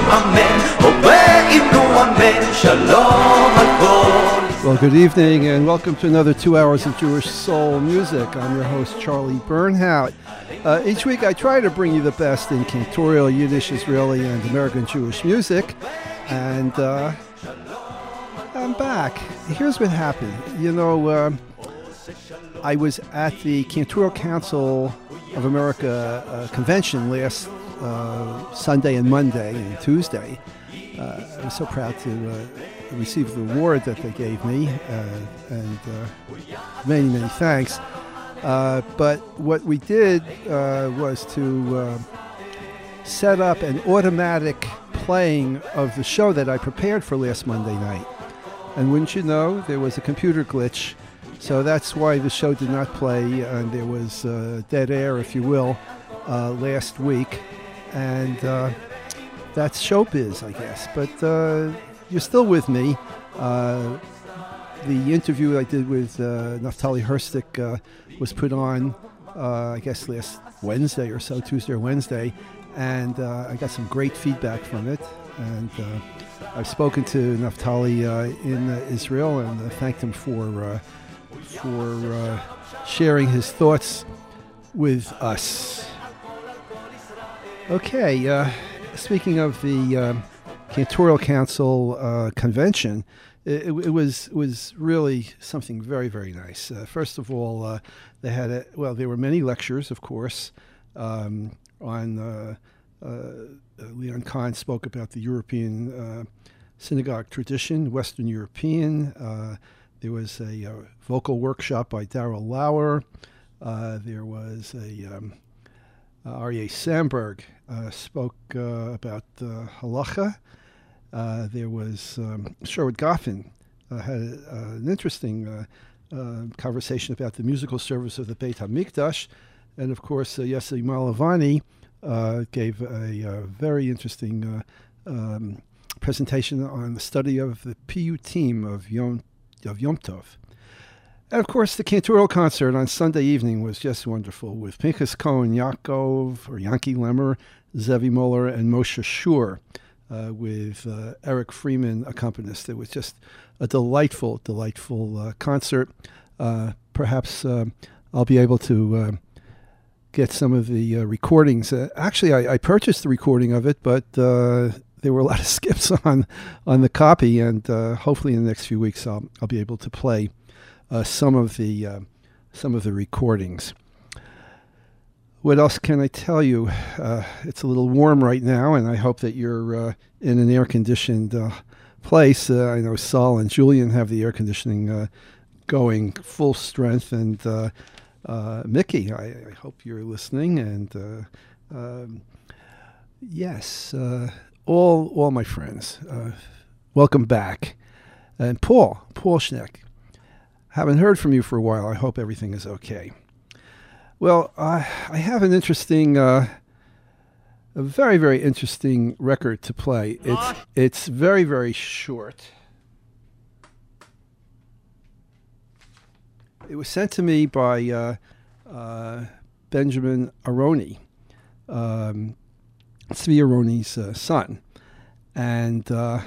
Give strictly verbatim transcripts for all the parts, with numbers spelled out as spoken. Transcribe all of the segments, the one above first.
אמן, ובאמנו אמן, שלום על כל. Well, good evening and welcome to another two hours of Jewish soul music. I'm your host, Charlie Bernhout. Uh, each week I try to bring you the best in cantorial, Yiddish, Israeli, and American Jewish music. And uh, I'm back. Here's what happened. You know, uh, I was at the Cantorial Council of America uh, convention last uh, Sunday and Monday and Tuesday. Uh, I was so proud to uh, receive the award that they gave me, uh, and uh, many, many thanks. Uh, but what we did uh, was to uh, set up an automatic playing of the show that I prepared for last Monday night. And wouldn't you know, there was a computer glitch, so that's why the show did not play, and there was uh, dead air, if you will, uh, last week. And uh, that's showbiz, I guess. But uh, you're still with me. Uh, the interview I did with uh, Naftali Herstik uh, was put on, uh, I guess, last Wednesday or so, Tuesday or Wednesday, and uh, I got some great feedback from it. And uh, I've spoken to Naftali uh, in uh, Israel and uh, thanked him for uh, for uh, sharing his thoughts with us. Okay, uh, speaking of the uh, Cantorial Council uh, convention, it, it was it was really something very, very nice. Uh, first of all, uh, they had a, well, there were many lectures, of course, um, on. Uh, uh, Leon Kahn spoke about the European uh, synagogue tradition, Western European. Uh, there was a uh, vocal workshop by Darrell Lauer. Uh, there was a um, uh, Aryeh Sandberg uh, spoke uh, about uh, halacha. Uh, there was um, Sherwood Goffin uh, had uh, an interesting uh, uh, conversation about the musical service of the Beit HaMikdash. And of course, uh, Yossi Malavani uh, gave a, a very interesting uh, um, presentation on the study of the Piyutim of Yom, of Yom Tov. And of course, the Cantorial concert on Sunday evening was just wonderful with Pinchas Cohen, Yaakov, or Yankee Lemmer, Zevi Moller, and Moshe Shur, uh, with uh, Eric Freeman accompanist. It was just a delightful, delightful uh, concert. Uh, perhaps uh, I'll be able to uh, get some of the uh, recordings. Uh, actually, I, I purchased the recording of it, but uh, there were a lot of skips on on the copy, and uh, hopefully in the next few weeks I'll I'll be able to play uh, some of the uh, some of the recordings. What else can I tell you? Uh, it's a little warm right now, and I hope that you're uh, in an air-conditioned uh, place. Uh, I know Saul and Julian have the air conditioning uh, going full strength, and uh, uh, Mickey, I, I hope you're listening. And uh, um, yes, uh, all all my friends, uh, welcome back. And Paul, Paul Schneck, haven't heard from you for a while. I hope everything is okay. Well, uh, I have an interesting, uh, a very, very interesting record to play. It's it's very, very short. It was sent to me by uh, uh, Benjamin Aroni, um, Tzvi Aroni's uh, son, and uh,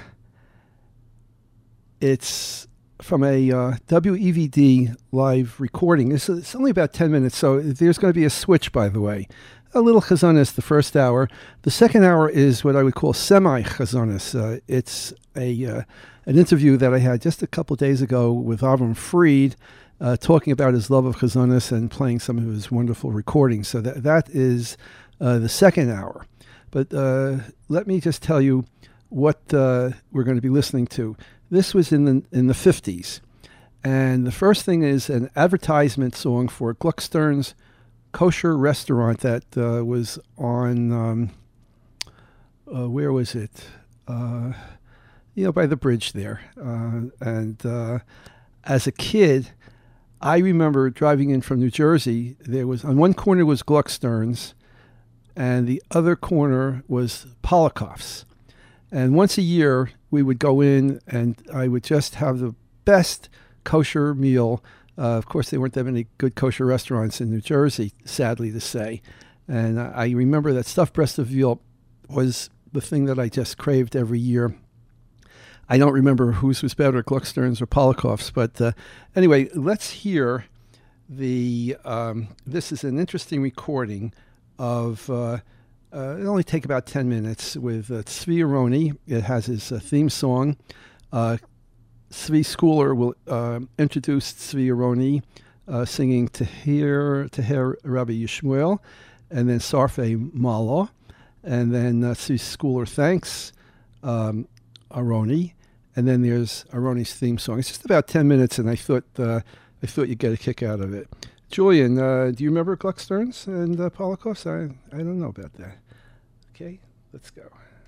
it's from a uh, W E V D live recording. It's, it's only about ten minutes, so there's going to be a switch, by the way. A little chazonis the first hour. The second hour is what I would call semi-chazonis. Uh, it's a uh, an interview that I had just a couple of days ago with Avram Fried, uh, talking about his love of chazonis and playing some of his wonderful recordings. So that that is uh, the second hour. But uh, let me just tell you what uh, we're going to be listening to. This was in the in the fifties, and the first thing is an advertisement song for Gluckstern's kosher restaurant that uh, was on, um, uh, where was it? Uh, you know, by the bridge there. Uh, and uh, as a kid, I remember driving in from New Jersey. There was, on one corner was Gluckstern's, and the other corner was Polikoff's. And once a year, we would go in, and I would just have the best kosher meal. Uh, of course, there weren't that many good kosher restaurants in New Jersey, sadly to say. And I remember that stuffed breast of veal was the thing that I just craved every year. I don't remember whose was better, Gluckstern's or Polikov's, but uh, anyway, let's hear the. Um, this is an interesting recording of. Uh, uh, it'll only take about ten minutes with uh, Tzvi Aroni. It has his uh, theme song. Uh, Tzvi Schooler will uh, introduce Tzvi Aroni uh, singing Teher Teher Rabbi Yishmael, and then Sarfei Malo, and then uh, Tzvi Schooler thanks um, Aroni, and then there's Aroni's theme song. It's just about ten minutes, and I thought uh, I thought you'd get a kick out of it. Julian, uh, do you remember Gluckstern's and uh, Polikov's? I I don't know about that. Okay, let's go.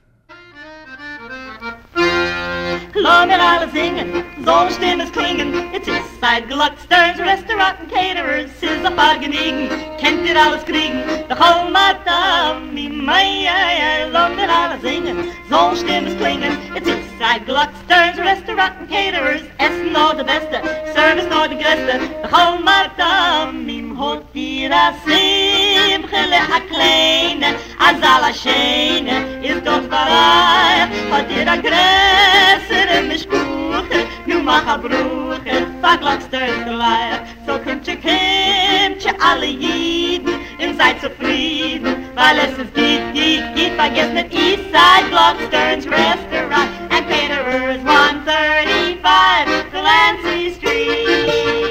Lang en alle zingen, zo'n stem is klingen. Het is bij Gluckstern's restaurant en caterers, is een paar genieten. Kent dit alles kriegen, de Chalmatami, mei, lang en alle zingen, zo'n stem is klingen. Het is bij Gluckstern's restaurant en caterers, essen nou de beste, service nou de beste. De Chalmatami, hoort hier a simchele, a kleine, a zala schene, is doch bereit, hat hier a gräser. Mishpuche, nu mach a bruche, va Gluckstern's gleich. So kommt ihr, kommt ihr alle Jiden und seid zufrieden, weil es ist geht, geht, geht, vergesst nicht Eastside Gluckstern's Restaurant and Caterers one thirty-five Delancey Street.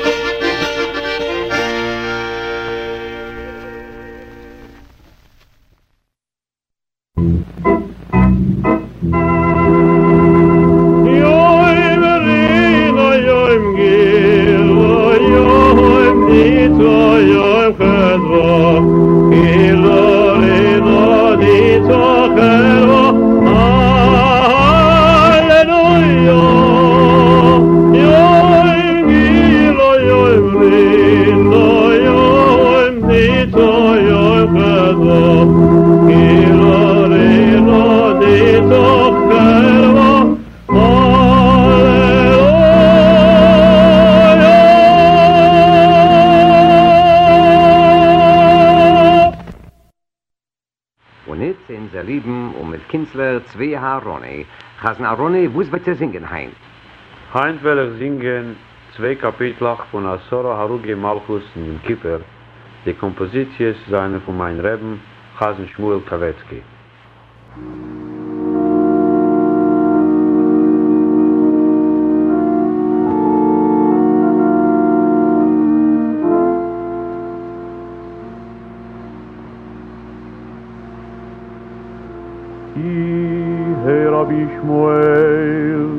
Künstler Tzvi Aroni. Chazan Aroni, was wird er singen, Hein? Hein will er singen zwei Kapitelach von Asora Harugi Malchus in dem Kippur. Die Komposition ist eine von meinen Reben, Chazan Shmuel Kavetzki. Rabbi Shmuel,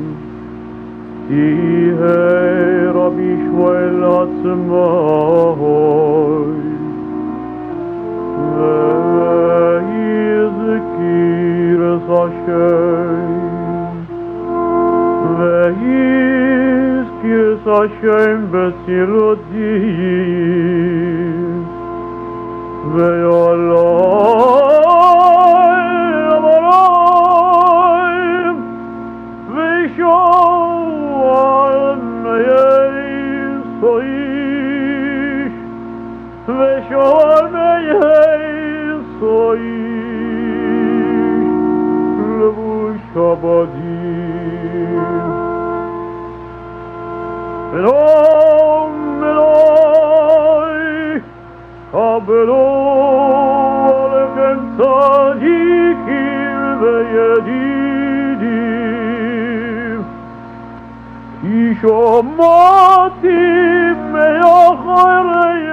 Ihei Rabbi Shmuel Atzmai, Ve'yizkir es Hashem, Ve'yizkir es Hashem b'tzilotis, Ve'yolai Melom, Meloi, Abelom, Lechem Tzadikim ve'yedidim, Ki shomatim me'acharei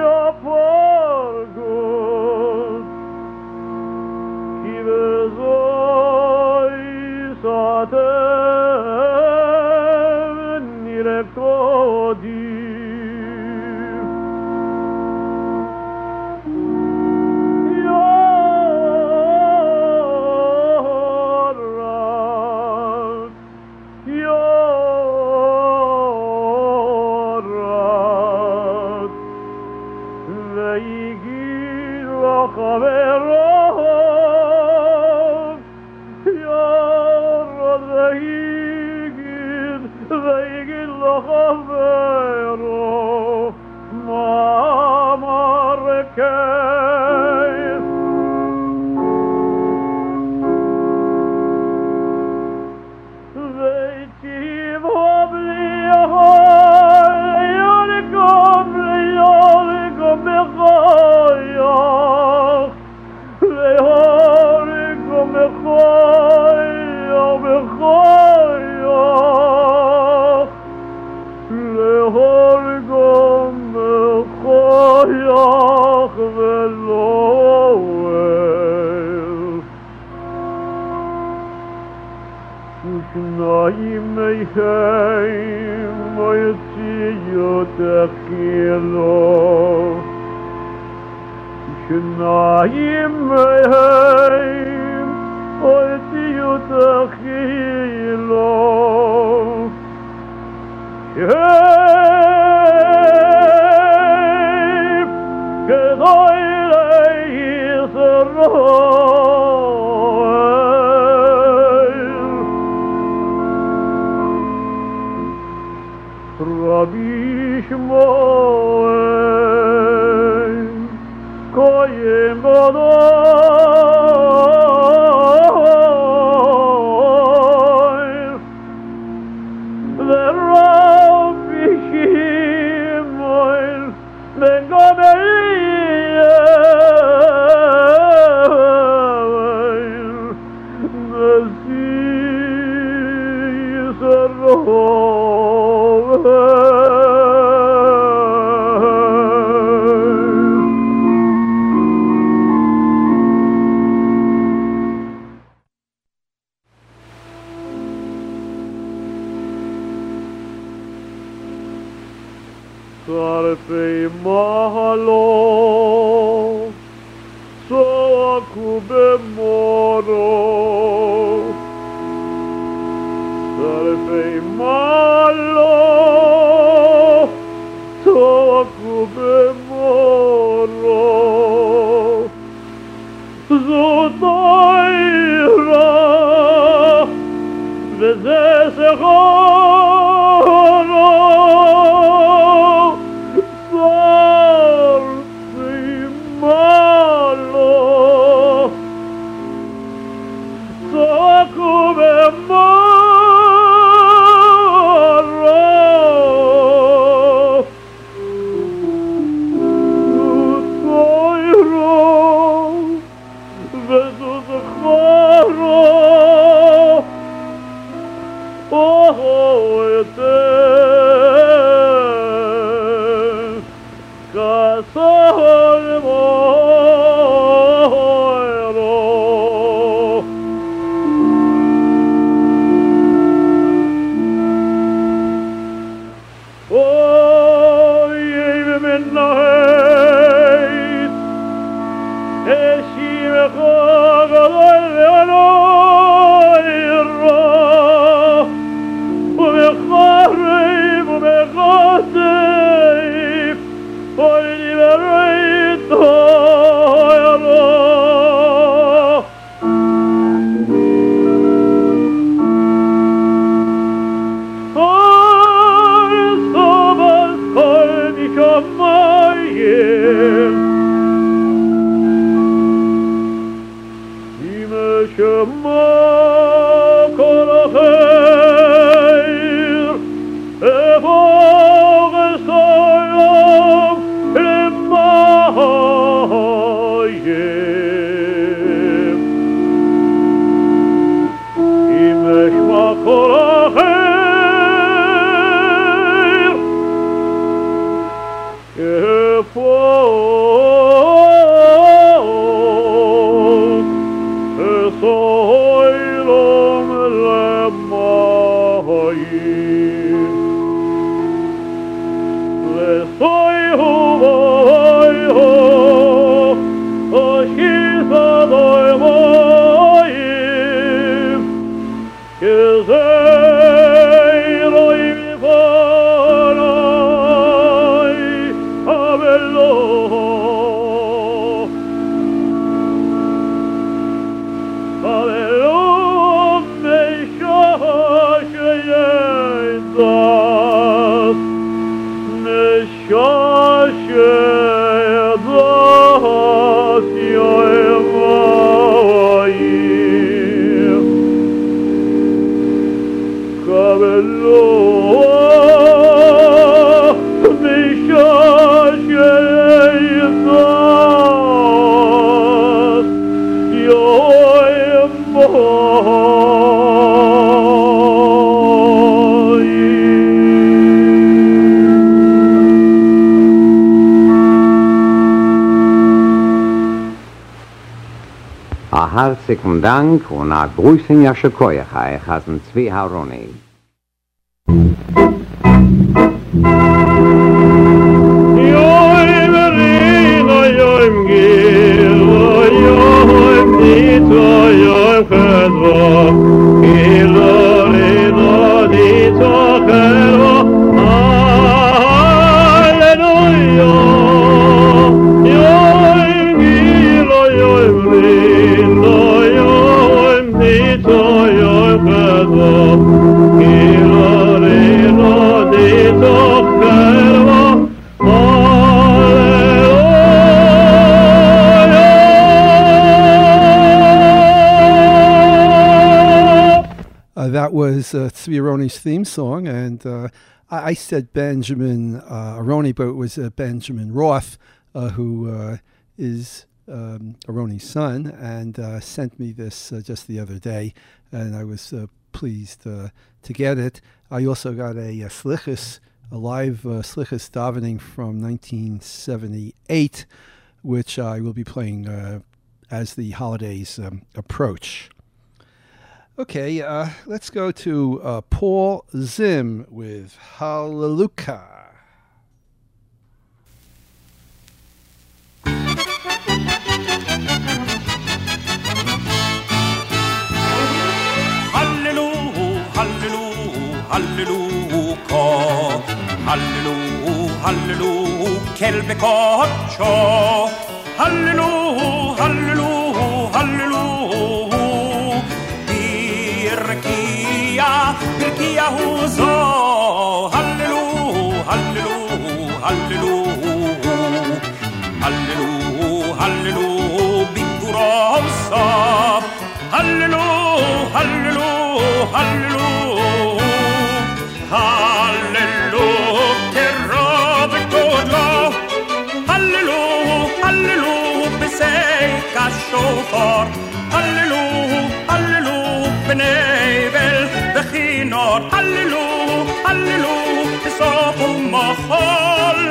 apargot, Ki vezoi satem nirefkodim. ושניים מהם יוציאו תחילו שניים מהם יוציאו תחילו שהם כדאי לישראל רבי שמואל כהן גדול ורבי שמואל בן גמליאל נשיא צרפי מעלו צעקו במורו צרפי מעלו צעקו במורו זאת נערה וזה שחרו herzlichen Dank und a grüßen Yashakoyachai, Chasen Zvi Aharoni. That was uh, Tzvi Aharoni's theme song, and uh, I, I said Benjamin uh, Aharoni, but it was uh, Benjamin Roth, uh, who uh, is um, Aharoni's son, and uh, sent me this uh, just the other day, and I was uh, pleased uh, to get it. I also got a, a slichus, a live uh, slichus davening from nineteen seventy-eight, which I will be playing uh, as the holidays um, approach. Okay, uh, let's go to uh, Paul Zim with Hallelujah. Hallelujah, hallelujah, hallelujah, hallelujah, hallelujah, quel becoccio. Hallelujah, hallelujah, hallelujah. Birkia huzo, hallelujah, hallelujah, hallelujah, hallelujah, hallelujah, bikurosa, hallelujah, hallelujah, hallelujah, hallelujah, terror godlo, hallelujah, hallelujah, besei kashofor, hallelujah, hallelujah, benevel. Bechinor, hallelujah, hallelujah, besof umachol,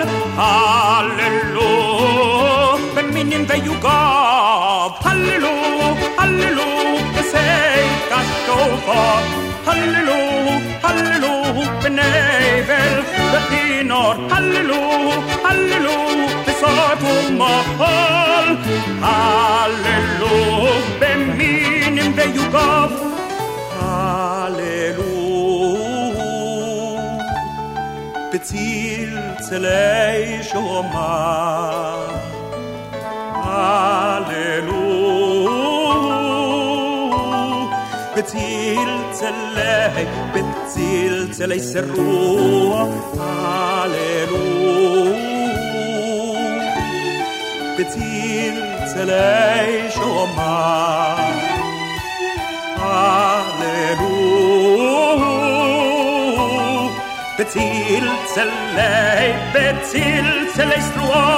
hallelujah, beminim veyugav, hallelujah, hallelujah, besei kashofar, hallelujah, hallelujah, benevel, bechinor, hallelujah, hallelujah, besof umachol, hallelujah, beminim veyugav. Hallelujah, Betzil Tzilei Shoma. Hallelujah, Betzil Tzilei, Betzil Tzilei Serua. Hallelujah, Betzil Tzilei Shoma. Hallelujah, Betzil Tzilei, Betzil Tzilei Strua.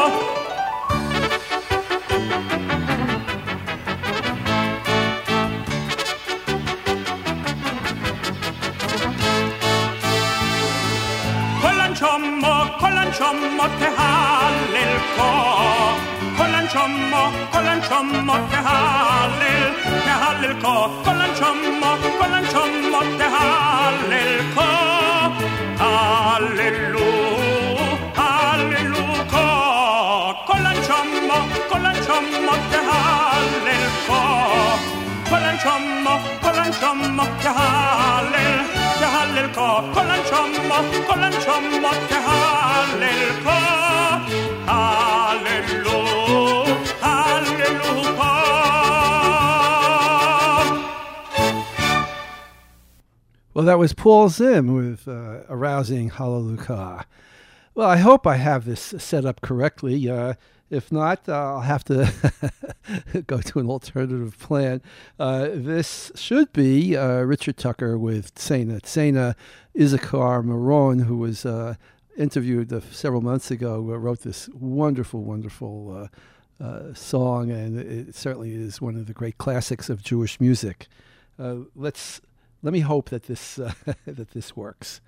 Kolan Chommo, Kolan Chommo, Tehallel Ko. Kolan Chommo, Kolan Chommo, Tehallel, Tehallel Ko. Kolan Chommo, Kolan Chommo, Tehallel Ko. Hallelujah, Hallelujah Ko. Kolan Chommo, Kolan Chommo, Tehallel Ko. Kolan Chommo, Kolan Chommo, Tehallel, Tehallel Ko. Kolan Chommo, Kolan Chommo, Tehallel Ko. Hallelujah, Hallelujah Ko. Well, that was Paul Zim with uh, a rousing Hallelujah. Well, I hope I have this set up correctly. Uh, if not, uh, I'll have to go to an alternative plan. Uh, this should be uh, Richard Tucker with Tzena. Tzena Issachar Maron, who was uh, interviewed uh, several months ago, uh, wrote this wonderful, wonderful uh, uh, song, and it certainly is one of the great classics of Jewish music. Uh, let's let me hope that this uh, that this works.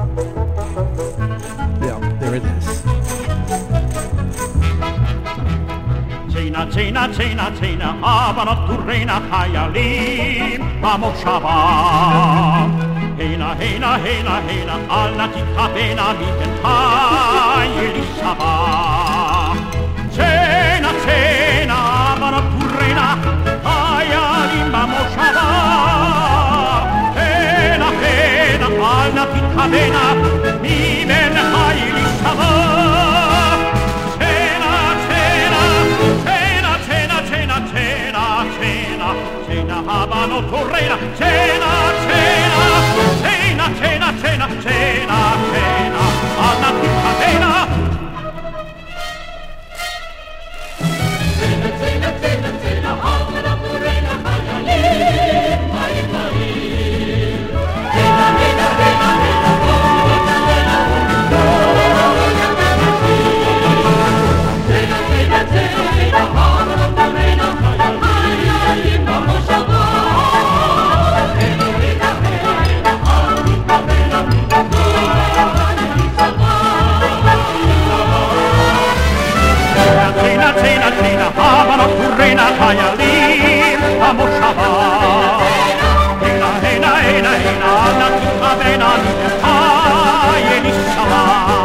Yeah, there it is. Cena, cena, cena, cena, habanot turena hayalim bamoshav. Hena, hena, hena, hena, al natika bena miten hayelisava. Cena, cena, habanot turena hayalim bamoshav. Hena, hena, al natika bena miten hayelisava. Habano torrena, cena, cena, cena, cena, cena, cena, cena, alla picca cena. Cena, cena, cena, cena, habano torrena, hayalim, hayalim. Cena, cena, cena, cena, cena, cena, cena, habano torrena, hayalim, vamos a Cena, cena, cena, habanot turena hayalim bamoshav. Hena, hena, hena, hena, natika bena hayelisava.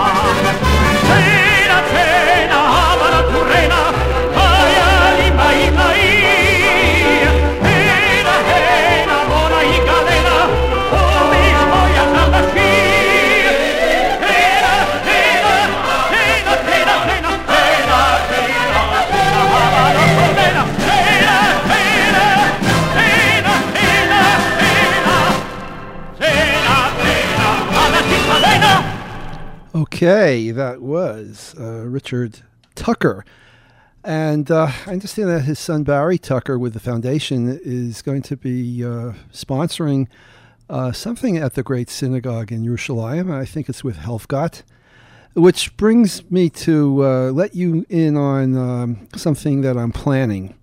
Cena, cena, habanot turena hayalim hayalim. Hena, hena, bona igalena, omis moya kalashir. Hena, hena, hena, hena, hena, Okay, that was uh, Richard Tucker. And uh, I understand that his son Barry Tucker with the foundation is going to be uh, sponsoring uh, something at the Great Synagogue in Yerushalayim. I think it's with Helfgot, which brings me to uh, let you in on um, something that I'm planning.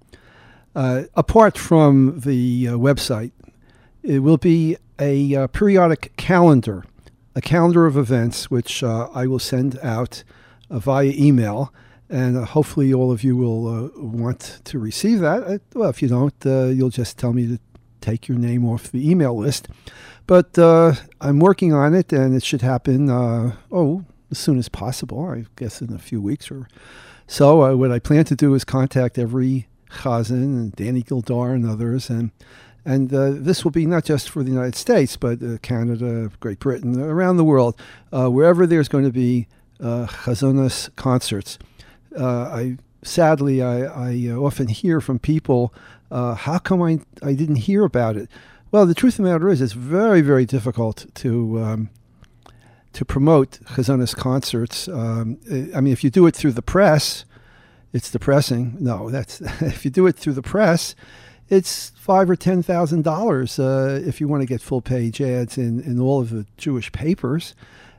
Uh, apart from the uh, website, it will be a uh, periodic calendar, a calendar of events, which uh, I will send out uh, via email, and uh, hopefully all of you will uh, want to receive that. Uh, well, if you don't, uh, you'll just tell me to take your name off the email list. But uh, I'm working on it, and it should happen, uh, oh, as soon as possible, I guess in a few weeks or so. Uh, what I plan to do is contact every chazan and Danny Gildar and others, and and uh, this will be not just for the United States, but uh, Canada, Great Britain, around the world, uh, wherever there's going to be uh, chazonas concerts. Uh, I sadly, I, I often hear from people, uh, how come I I didn't hear about it? Well, the truth of the matter is, it's very, very difficult to um, to promote chazonas concerts. Um, I mean, if you do it through the press, it's depressing. No, that's if you do it through the press, it's five or ten thousand dollars uh, if you want to get full page ads in, in all of the Jewish papers,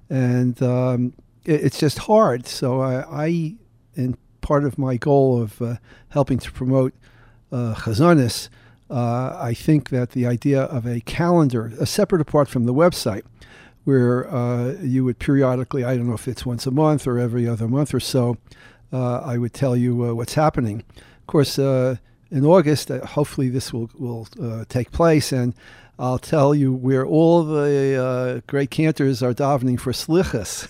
and um, it, it's just hard. So I, I, in part of my goal of uh, helping to promote uh, chazonas, uh, I think that the idea of a calendar, a separate apart from the website, where uh, you would periodically, I don't know if it's once a month or every other month or so, uh, I would tell you uh, what's happening. Of course, uh, in August, uh, hopefully this will, will uh, take place, and I'll tell you where all the uh, great cantors are davening for slichas.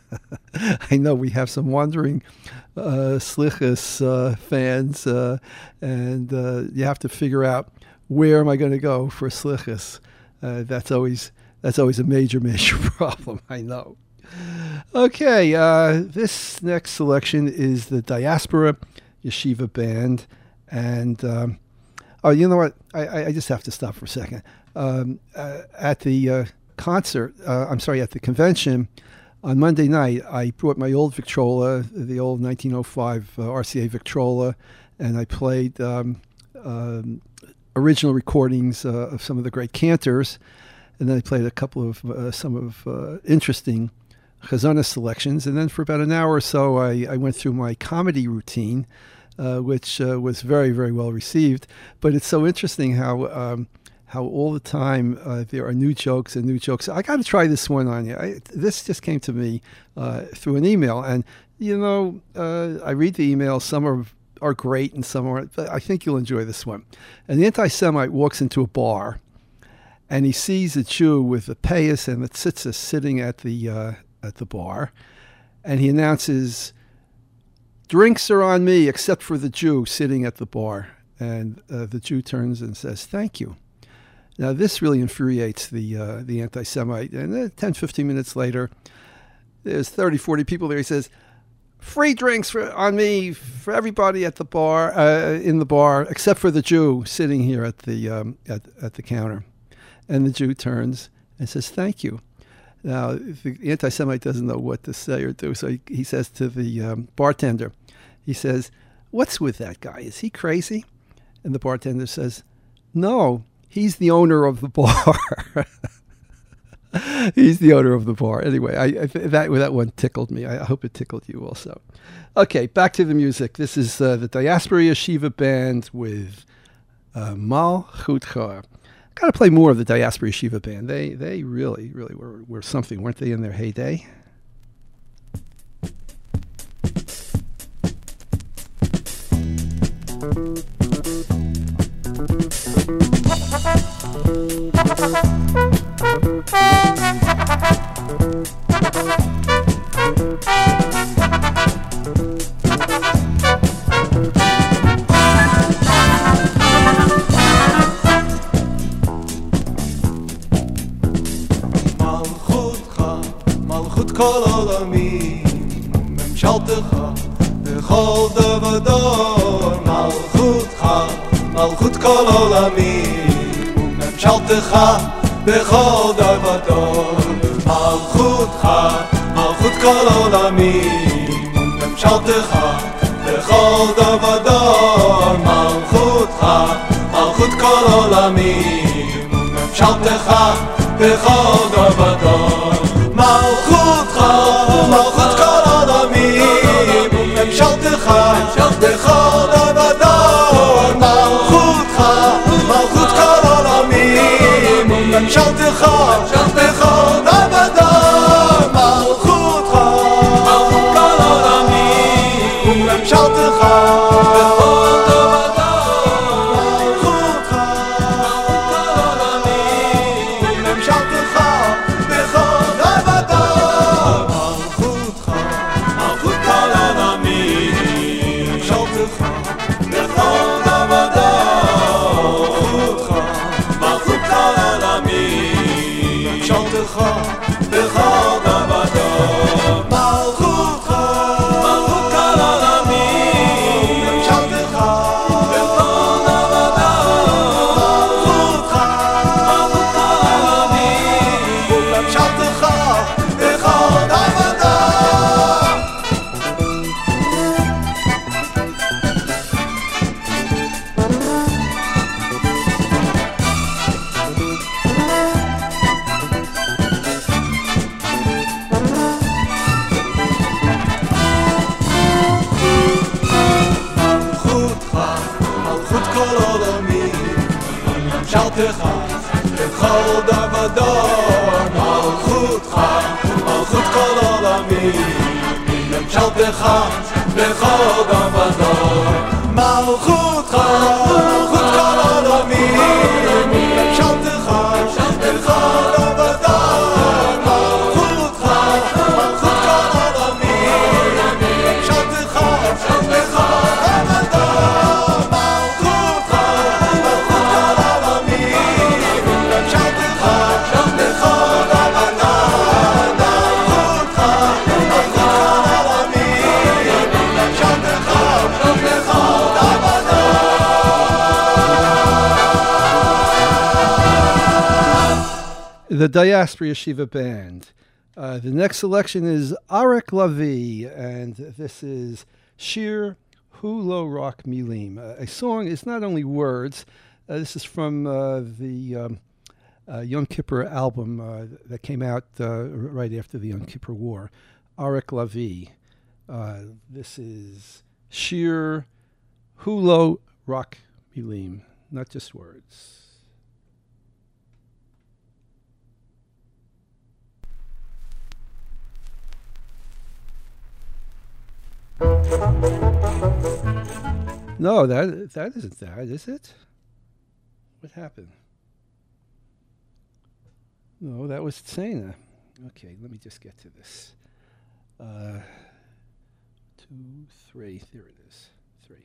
I know we have some wandering uh, slichas uh, fans, uh, and uh, you have to figure out, where am I going to go for slichas? Uh, that's always that's always a major, major problem, I know. Okay, uh, this next selection is the Diaspora Yeshiva Band. And, um, oh, you know what? I, I just have to stop for a second. Um, uh, at the uh, concert, uh, I'm sorry, at the convention, on Monday night, I brought my old Victrola, the old nineteen oh five uh, R C A Victrola, and I played um, um, original recordings uh, of some of the great cantors, and then I played a couple of, uh, some of uh, interesting Chazanah selections, and then for about an hour or so, I, I went through my comedy routine, Uh, which uh, was very, very well received. But it's so interesting how um, how all the time uh, there are new jokes and new jokes. I got to try this one on you. I, this just came to me uh, through an email. And, you know, uh, I read the email. Some are are great and some aren't, but I think you'll enjoy this one. An anti-Semite walks into a bar, and he sees a Jew with a payas and a tzitzis sitting at the uh, at the bar, and he announces, "Drinks are on me, except for the Jew sitting at the bar." And uh, the Jew turns and says, "Thank you." Now, this really infuriates the uh, the anti-Semite. And then ten, fifteen minutes later, there's thirty, forty people there. He says, "Free drinks for on me for everybody at the bar, uh, in the bar, except for the Jew sitting here at the um, at, at the counter." And the Jew turns and says, "Thank you." Now, the anti-Semite doesn't know what to say or do, so he, he says to the um, bartender, he says, "What's with that guy? Is he crazy?" And the bartender says, "No, he's the owner of the bar." He's the owner of the bar. Anyway, I, I that that one tickled me. I hope it tickled you also. Okay, back to the music. This is uh, the Diaspora Yeshiva Band with uh, Malchutcha. Got to play more of the Diaspora Yeshiva Band. They they really really were were something, weren't they, in their heyday? כל עולמי ממשלתך בכל דבר דור מלכותך מלכות כל עולמי וממשלתך בכל דבר דור מלכותך מלכות כל עולמי וממשלתך בכל דבר דור מלכותך מלכות כל עולמי וממשלתך בכל דבר דור מלכותך, מלכות כל עולמים, וממשלתך, בכל דבר דור. מלכותך, מלכות כל עולמים, וממשלתך, בכל דבר דור. מלכותך, מלכות כל עולמים, וממשלתך, בכל דבר דור. מלכותך, מלכות כל עולמים, וממשלתך, בכל בכל דבר דור. מלכותך, מלכות כל עולמים, ממשלתך בכל דבר דור. מלכותך, מלכות כל עולמים, ממשלתך בכל דבר דור. מלכותך, מלכות כל עולמים, ממשלתך בכל דבר דור. מלכותך, מלכות כל עולמים, ממשלתך בכל דבר דור. מלכותך, מלכות כל עולמים, ממשלתך בכל דבר דור. The Diaspora Yeshiva Band. Uh, the next selection is Arik Lavi, and this is Shir Hu Lo Rock Milim. Uh, a song is not only words. Uh, this is from uh, the um, uh, Yom Kippur album uh, that came out uh, right after the Yom Kippur War. Arik Lavi. Uh, this is Shir Hu Lo Rock Milim, not just words. Thank No, that that isn't that, is it? What happened? No, that was Tsena. Okay, let me just get to this. Uh, two, three. There it is. Three.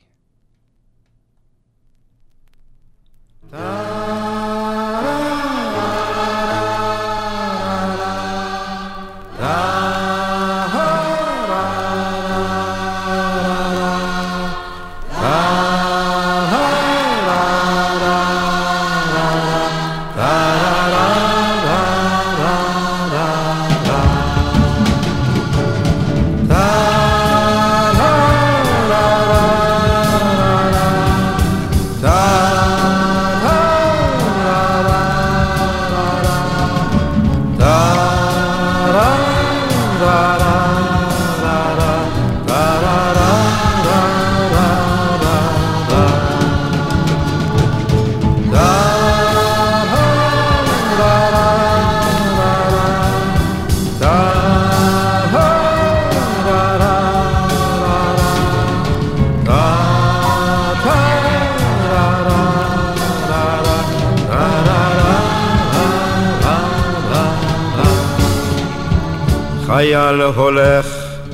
חייל הולך,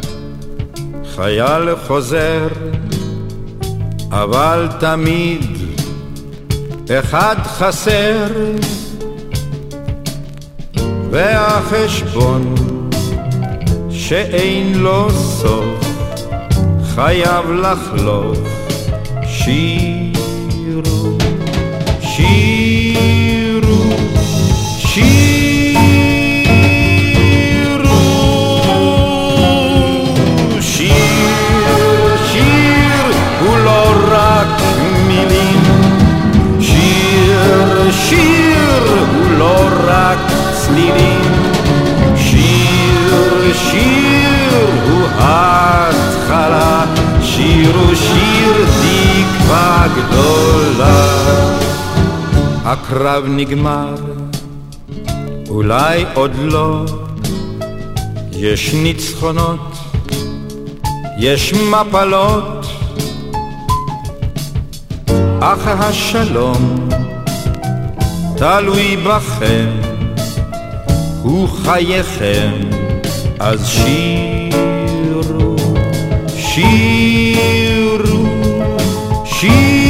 חייל חוזר, אבל תמיד אחד חסר, והחשבון שאין לו סוף חייב לחלוף. שירו, שירו, שירו, שיר הוא לא רק צלילים, שיר, שיר הוא התחלה, שיר הוא שיר תקווה גדולה. הקרב נגמר, אולי עוד לא, יש ניצחונות, יש מפלות, אך השלום תלוי בכם, הוא חייכם, אז שירו, שירו, שירו,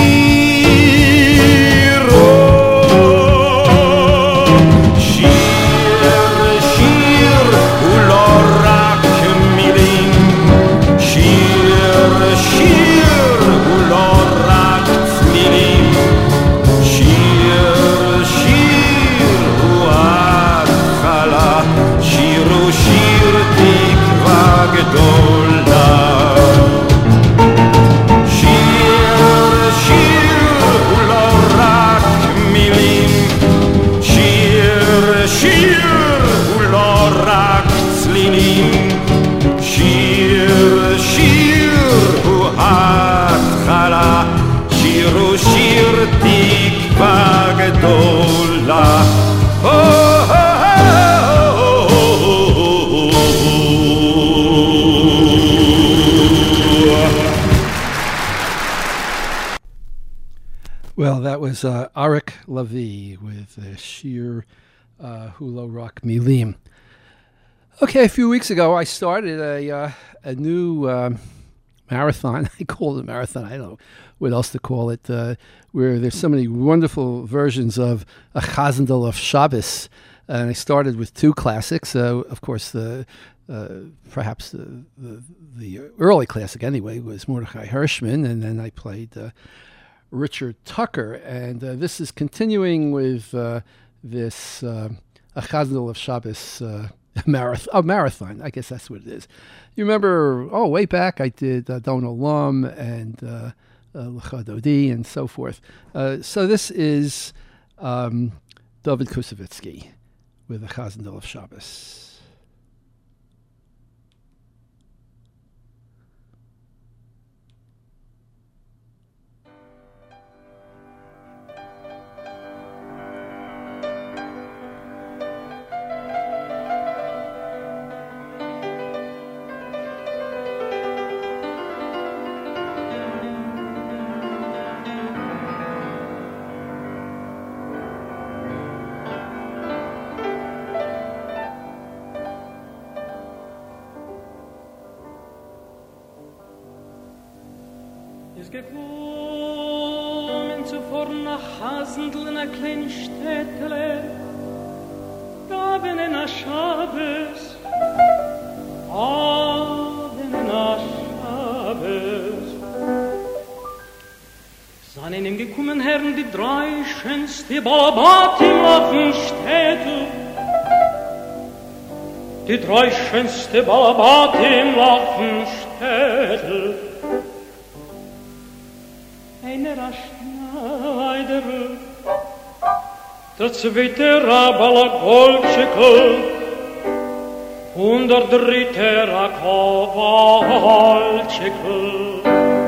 שיר, שיר הוא לא רק מילים, שיר, שיר הוא לא רק צלילים, שיר, שירו שיר תקווה גדולה. שיר, שיר הוא לא רק מילים, שיר, שיר הוא לא רק צלילים, שיר, שיר הוא התחלה, שירו שיר תקווה גדולה. Well, that was uh, Arik Lavi with uh, Shir uh, Hulo Rock Milim. Okay, a few weeks ago, I started a uh, a new um, marathon. I call it a marathon. I don't know what else to call it. Uh, where there's so many wonderful versions of a Chazandal of Shabbos. And I started with two classics. Uh, of course, the uh, perhaps the, the the early classic anyway was Mordechai Hirschman, and then I played uh, Richard Tucker. And uh, this is continuing with uh, this uh, a Chazandal of Shabbos uh, marathon. Oh, marathon. I guess that's what it is. You remember? Oh, way back I did uh, Don Olam and uh, uh, Lecha Dodi and so forth. Uh, so this is um, David Kusevitsky with the Chazandal of Shabbos. gekommen zuvor nach Hasendl in a kleinen Städtle, da bin in a Schabes, ah, bin in a Schabes. San in ihm gekommen Herren die drei schönste Balabatim auf den Städtel, die drei schönste Balabatim auf den Städtel. Einer Aschneider, der zweite Balagolczykel und der dritte Kowalczykel.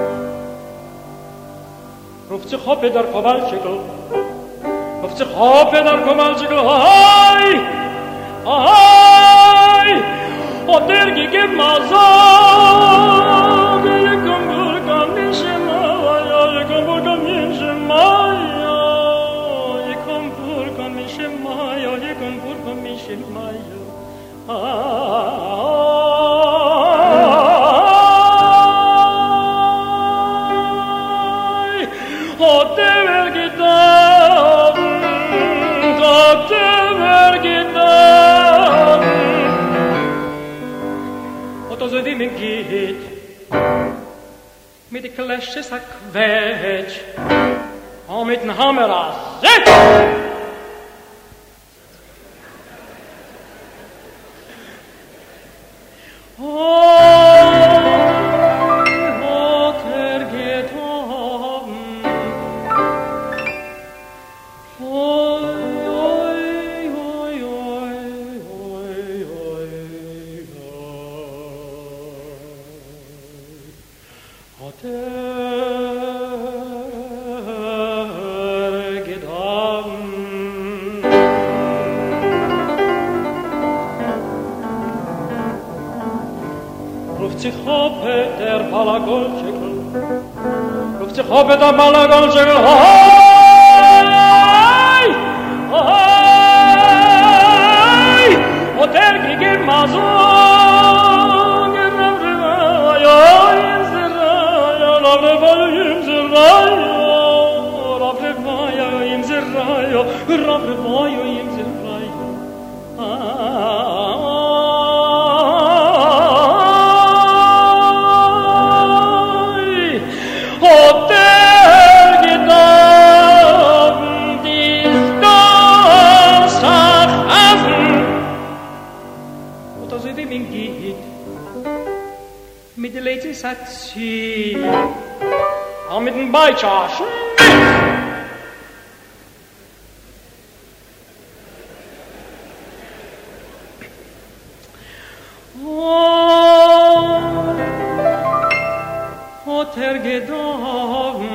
Ruft sich hoppe der Kowalczykel, ruft sich hoppe der Kowalczykel, hoi, hoi, und der gegeben mal so, ich komm durch an mich im Maya, ich komm durch an mich im Maya, ich komm durch an mich im Maya, ich komm durch an mich im Maya, hat der getan, hat der getan. Und also wie mir geht, mit den Klesches a Quetsch, und mit den Hammer a Setz. Hoppe der Balagolczykel, hoi, hoi, und der gegeben mal so, Satzi, auch mit dem Beitscher, oh, hat er gedauert,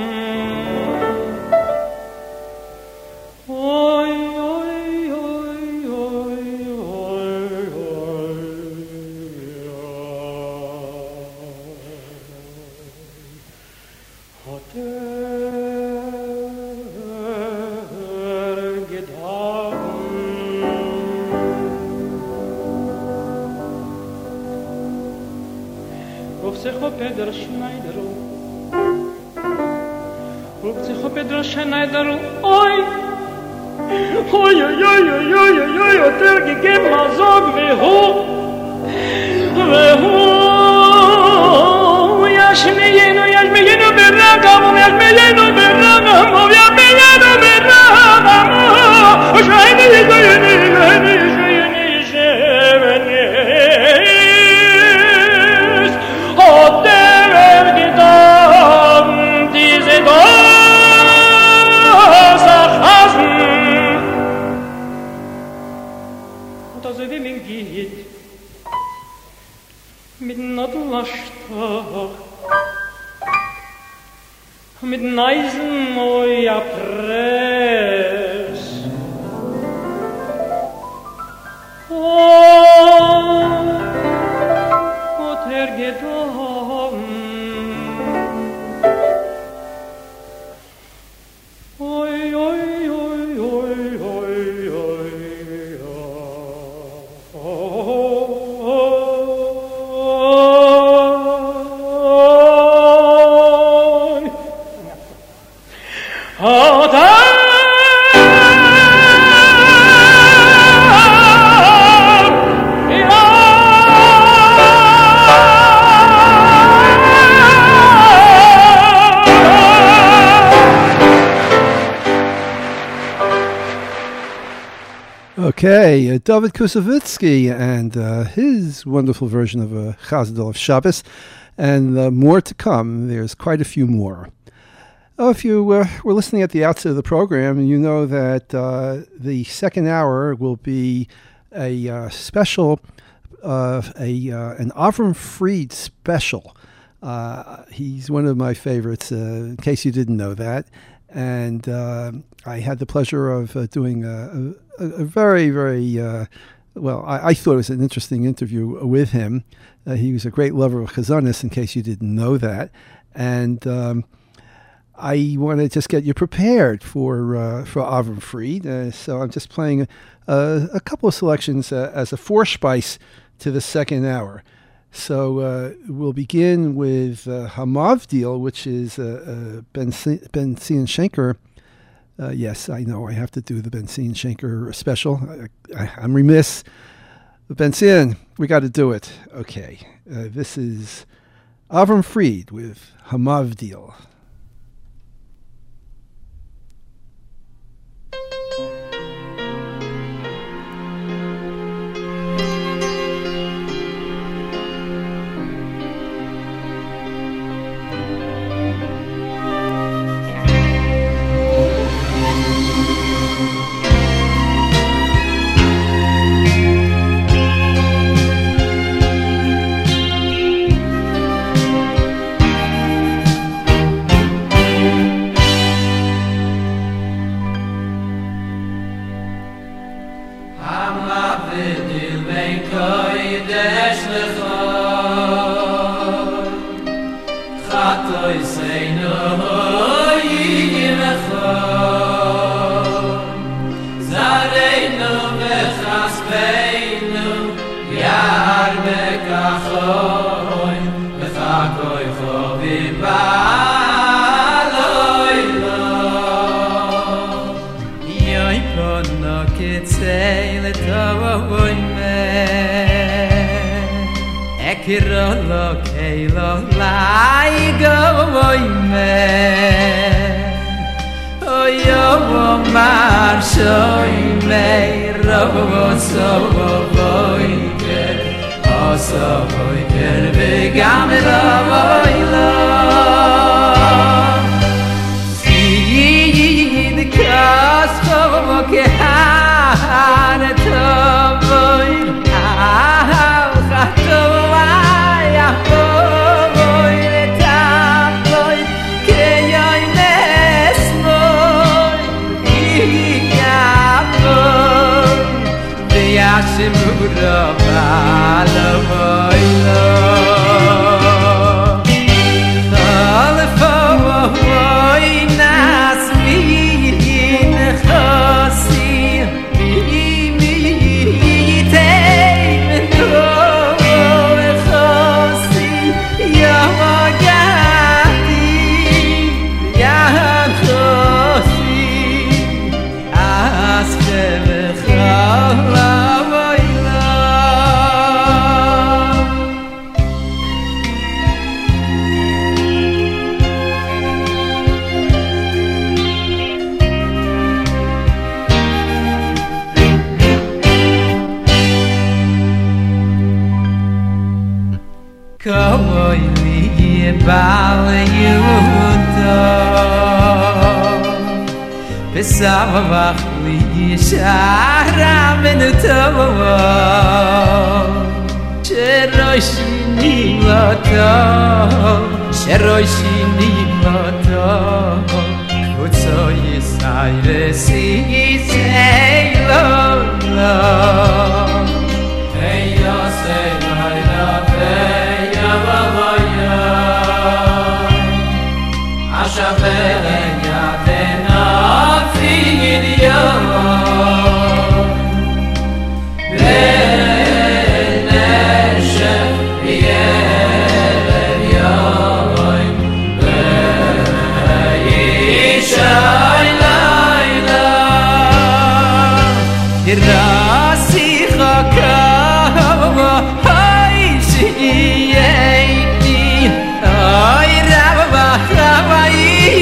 oi, oi, oi, oi, oi, hat er getan. Ruft sich auf der Schneider, ruft sich auf der Schneider, oi, oi, oi, oi, oi, oi, oi, hat er gegeben, mal sag, wie hoch, wie hoch, ja, schmieno, ja, schmieno, beragam, ja, schmieno, beragam, ja, schmieno, beragam, schmieno, schmieno, schmieno, hat er getan, diese Dosachasen. Und also wie mir geht, mit Nadelastach, mit Neisen euer Press. Oh, hat er getan. Oi, oi, oi, oi, oi, oi, oi, Okay, uh, David Kusevitsky and uh, his wonderful version of a Chazal of Shabbos, and uh, more to come. There's quite a few more. Oh, if you uh, were listening at the outset of the program, you know that uh, the second hour will be a uh, special, uh, a uh, an Avram Fried special. Uh, he's one of my favorites, uh, in case you didn't know that. And uh, I had the pleasure of uh, doing a, a, a very, very, uh, well, I, I thought it was an interesting interview with him. Uh, he was a great lover of Chazanis, in case you didn't know that. And um, I want to just get you prepared for uh, for Avram Fried. Uh, so I'm just playing a, a couple of selections uh, as a forespice to the second hour. So uh, we'll begin with uh, Hamavdil, which is uh, uh, Ben Ben Zion Shenker. Uh, yes, I know I have to do the Ben Zion Shenker special. I, I, I'm remiss. Ben Zion, we got to do it. Okay, uh, this is Avram Fried with Hamavdil.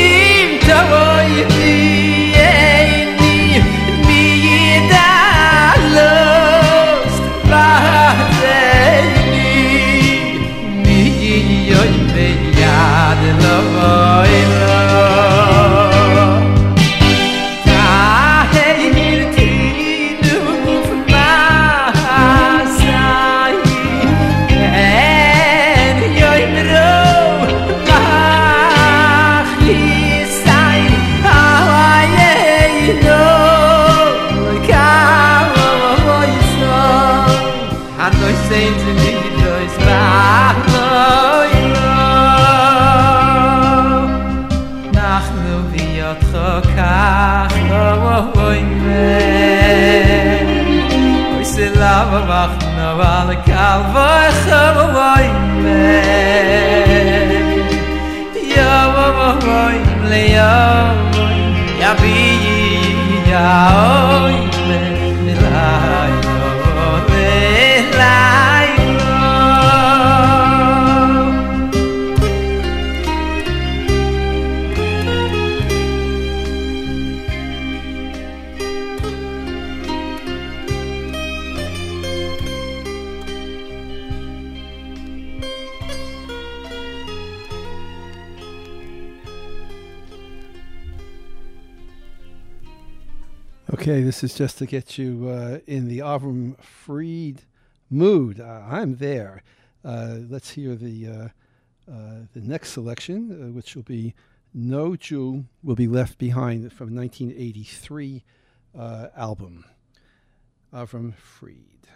Tavoy oy me oy se lava vach na vale kalva oy me ya oy le ya ya bi ya oy me la Okay, this is just to get you uh, in the Avram Fried mood. Uh, I'm there. Uh, let's hear the uh, uh, the next selection, uh, which will be "No Jew Will Be Left Behind" from nineteen eighty-three uh, album. Avram Fried.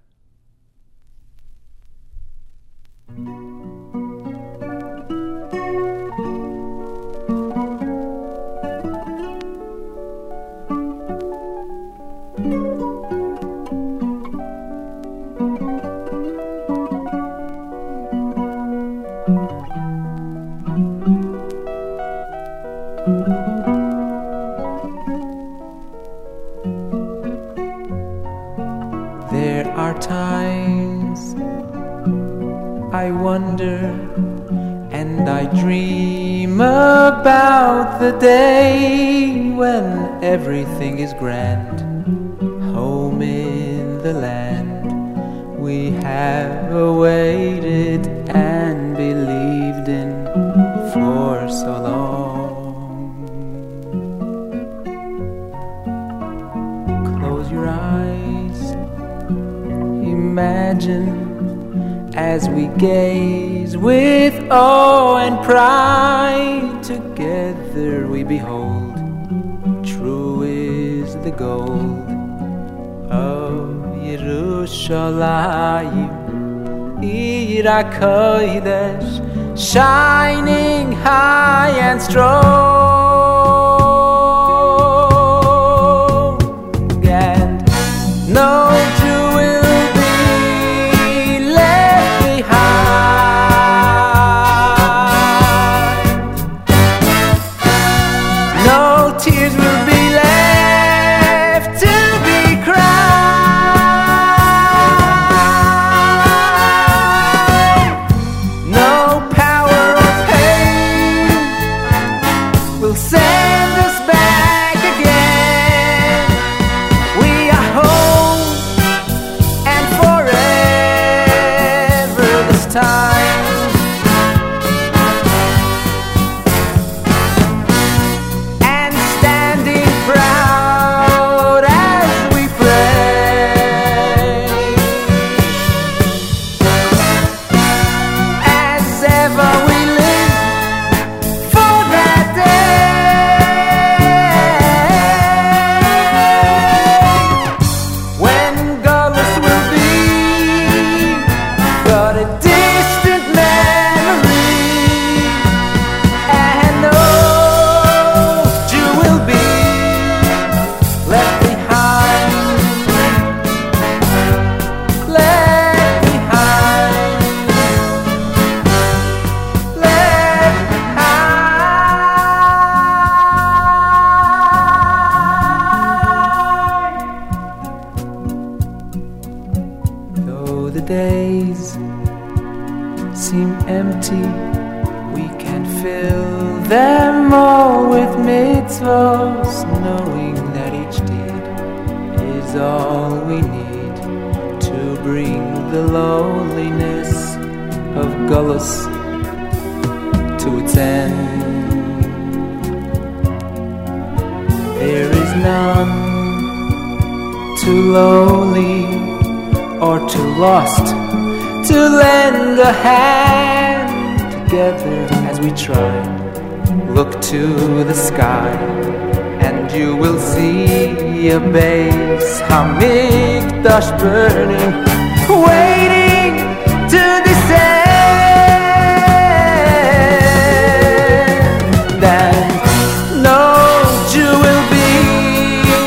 There are times I wonder and I dream about the day when everything is grand, home in the land we have awaited and believed in for so long. Close your eyes, imagine as we gaze with awe and pride, together we behold, true is the gold of Yerushalayim, Ir HaKodesh, shining high and strong, and no Jew will tears will be left to be cried. No power or pain will send us back again. We are home and forever this time. Them all with mitzvahs, knowing that each deed is all we need to bring the loneliness of Golus to its end. There is none too lonely or too lost to lend a hand together as we try. Look to the sky, and you will see a base Hamikdash burning, waiting to descend. And no Jew will be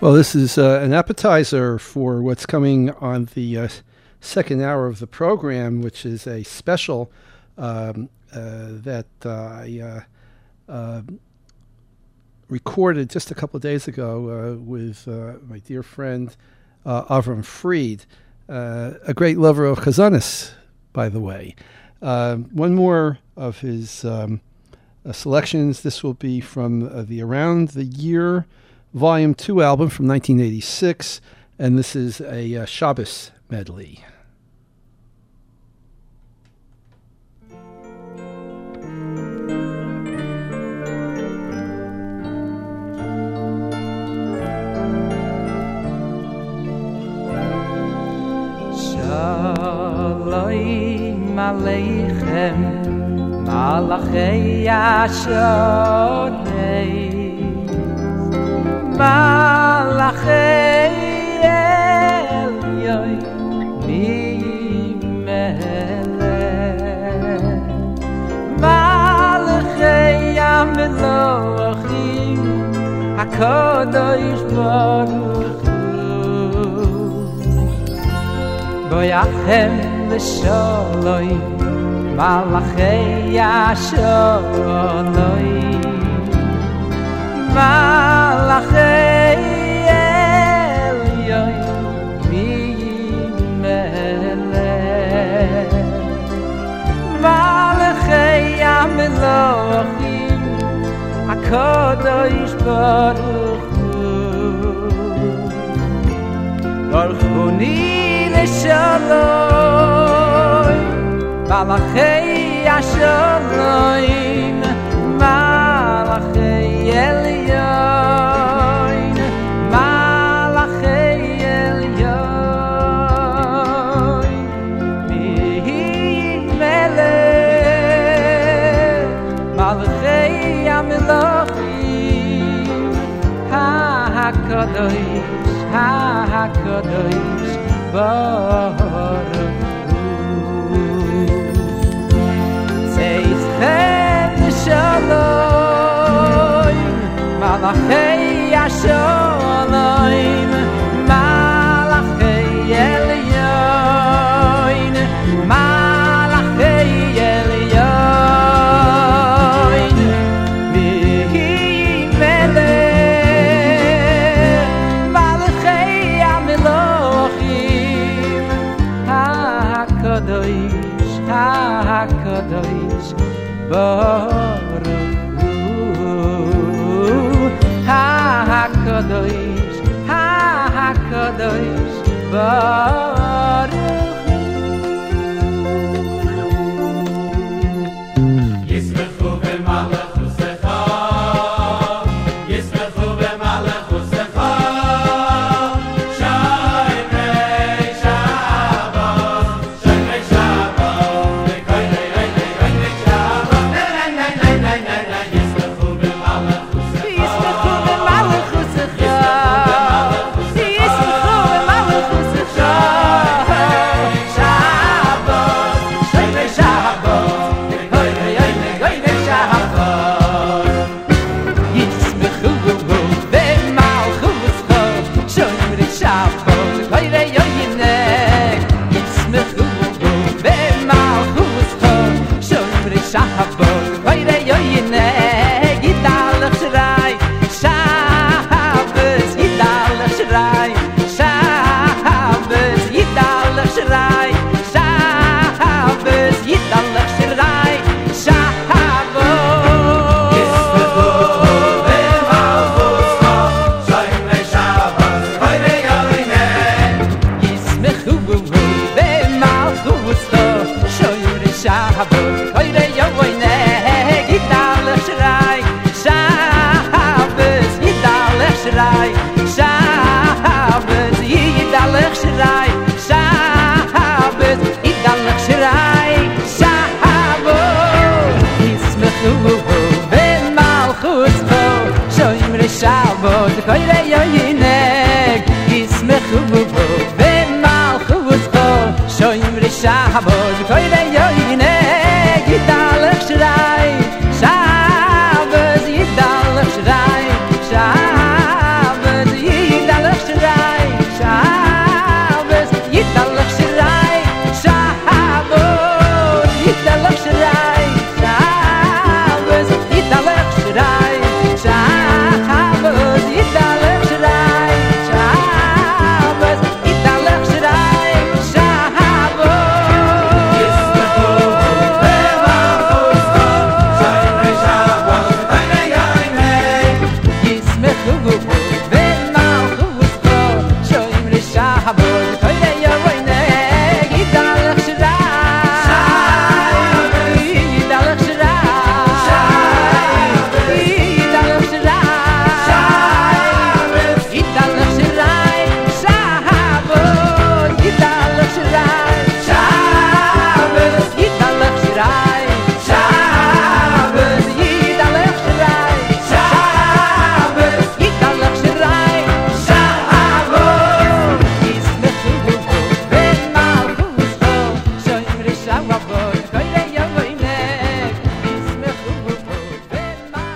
Well, this is uh, an appetizer for what's coming on the uh, second hour of the program, which is a special um, uh, that uh, I uh, uh, recorded just a couple of days ago uh, with uh, my dear friend uh, Avram Fried, uh, a great lover of Chazanis, by the way. Uh, one more of his um, uh, selections. This will be from uh, the Around the Year Volume two album from nineteen eighty-six, and this is a uh, Shabbos medley. Shalom Aleichem Malachei Yashodei Malachei Elyoy Mimelech Malachei HaMelochim HaKadosh Baruch Hu Boyachem L'Sholoi Malachei Yasholoi Malachei Elyoy Mimelech Malachei HaMelochim HaKadosh Baruch Hu Baruch Hu Ni L'Sholoi Malachei Yasholoi Malachei Elyoin Malachei Elyoin Mimelech Malachei HaMelochim HaKadosh HaKadosh Baruch Hu Zeitzchem Shalom Malachei Yasholom Malachei Elyoin Malachei Elyoin Mimelech Malachei HaMelochim HaKadosh HaKadosh Baruch HaKadosh, HaKadosh, Baruch Yismechu b'malachusecha Yismechu b'malachusecha Shaymei Shabbos Shaymei Shabbos V'koynei oynei oynei Shabbos Nay nay nay nay nay nay Yismechu b'malachusecha Shabbos, koyre yoyinek, yismechu b'malchuscho, shoyim re Shabbos, koyre yoyinek,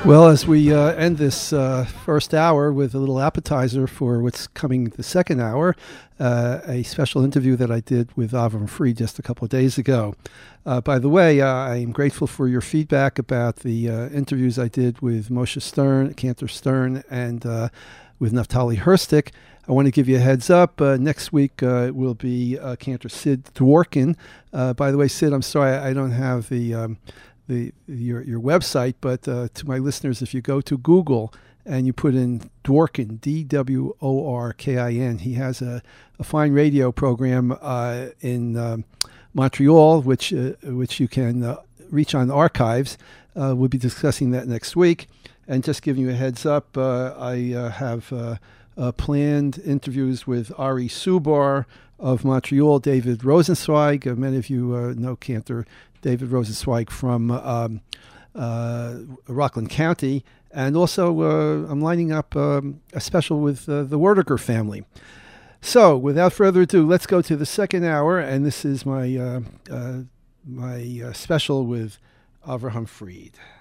Well, as we uh, end this uh, first hour with a little appetizer for what's coming the second hour, uh, a special interview that I did with Avram Fried just a couple of days ago. Uh, by the way, uh, I am grateful for your feedback about the uh, interviews I did with Moshe Stern, Cantor Stern, and uh, with Naftali Herstik. I want to give you a heads up. Uh, next week uh, will be uh, Cantor Sid Dworkin. Uh, by the way, Sid, I'm sorry I don't have the... Um, The, your your website, but uh, to my listeners, if you go to Google and you put in Dworkin, D W O R K I N, he has a, a fine radio program uh, in um, Montreal, which uh, which you can uh, reach on archives. Uh, we'll be discussing that next week. And just giving you a heads up, uh, I uh, have uh, uh, planned interviews with Ari Subar of Montreal, David Rosenzweig. Uh, many of you uh, know Cantor David Rosenzweig from um, uh, Rockland County. And also, uh, I'm lining up um, a special with uh, the Werdiger family. So, without further ado, let's go to the second hour. And this is my, uh, uh, my uh, special with Avraham Fried.